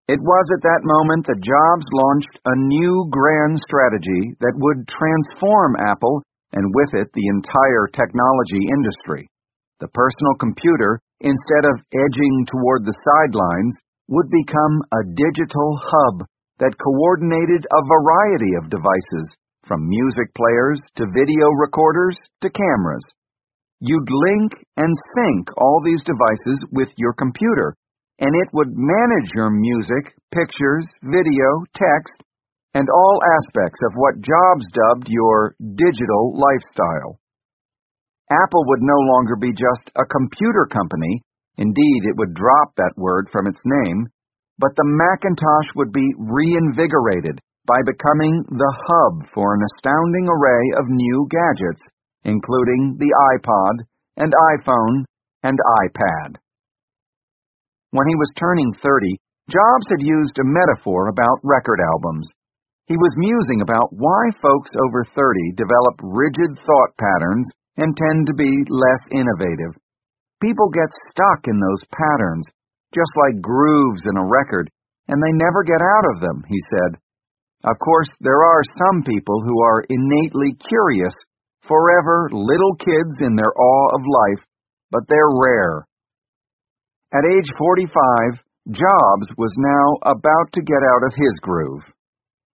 It was at that moment that Jobs launched a new grand strategy that would transform Apple and with it the entire technology industry. The personal computer, instead of edging toward the sidelines, would become a digital hub that coordinated a variety of devices, from music players to video recorders to cameras. You'd link and sync all these devices with your computer, and it would manage your music, pictures, video, text, and all aspects of what Jobs dubbed your digital lifestyle. Apple would no longer be just a computer company. Indeed, it would drop that word from its name, but the Macintosh would be reinvigorated by becoming the hub for an astounding array of new gadgets, including the iPod and iPhone and iPad. When he was turning 30, Jobs had used a metaphor about record albums. He was musing about why folks over 30 develop rigid thought patterns and tend to be less innovative. People get stuck in those patterns, just like grooves in a record, and they never get out of them, he said. Of course, there are some people who are innately curious, forever little kids in their awe of life, but they're rare. At age 45, Jobs was now about to get out of his groove.